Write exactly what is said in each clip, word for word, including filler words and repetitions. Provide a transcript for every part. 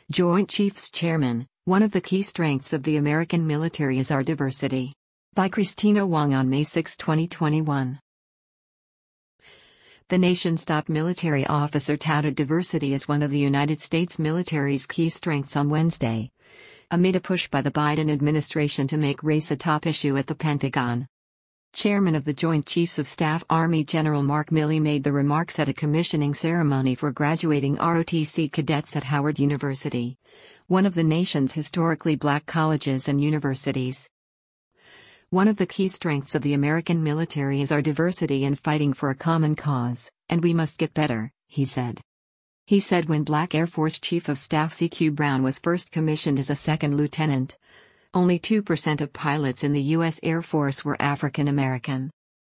Joint Chiefs Chairman, one of the key strengths of the American military is our diversity. By Christina Wong on May sixth, twenty twenty-one. The nation's top military officer touted diversity as one of the United States military's key strengths on Wednesday, amid a push by the Biden administration to make race a top issue at the Pentagon. Chairman of the Joint Chiefs of Staff Army General Mark Milley made the remarks at a commissioning ceremony for graduating R O T C cadets at Howard University, one of the nation's historically black colleges and universities. One of the key strengths of the American military is our diversity in fighting for a common cause, and we must get better, he said. He said when Black Air Force Chief of Staff C Q Brown was first commissioned as a second lieutenant, only two percent of pilots in the U S Air Force were African American.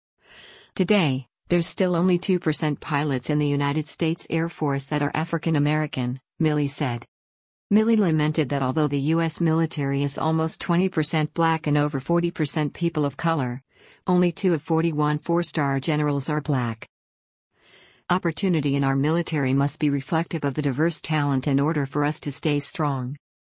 Today, there's still only two percent pilots in the United States Air Force that are African American, Milley said. Milley lamented that although the U S military is almost twenty percent black and over forty percent people of color, only two of forty-one four-star generals are black. Opportunity in our military must be reflective of the diverse talent in order for us to stay strong.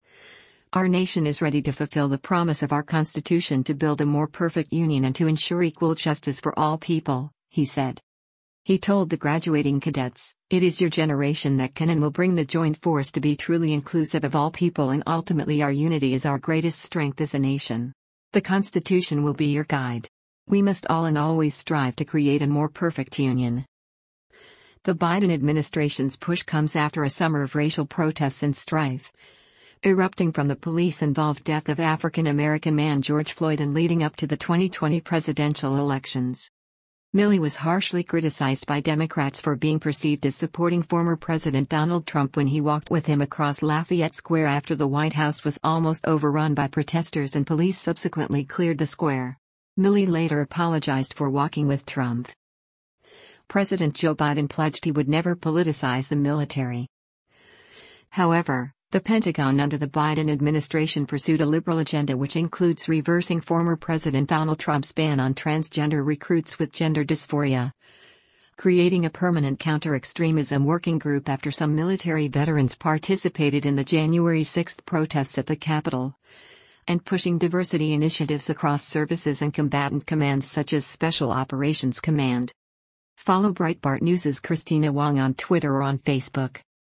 Our nation is ready to fulfill the promise of our Constitution to build a more perfect union and to ensure equal justice for all people, he said. He told the graduating cadets, "It is your generation that can and will bring the joint force to be truly inclusive of all people, and ultimately our unity is our greatest strength as a nation. The Constitution will be your guide. We must all and always strive to create a more perfect union." The Biden administration's push comes after a summer of racial protests and strife, erupting from the police-involved death of African American man George Floyd and leading up to the twenty twenty presidential elections. Milley was harshly criticized by Democrats for being perceived as supporting former President Donald Trump when he walked with him across Lafayette Square after the White House was almost overrun by protesters and police subsequently cleared the square. Milley later apologized for walking with Trump. President Joe Biden pledged he would never politicize the military. However, the Pentagon under the Biden administration pursued a liberal agenda which includes reversing former President Donald Trump's ban on transgender recruits with gender dysphoria, creating a permanent counter-extremism working group after some military veterans participated in the January sixth protests at the Capitol, and pushing diversity initiatives across services and combatant commands such as Special Operations Command. Follow Breitbart News' Christina Wong on Twitter or on Facebook.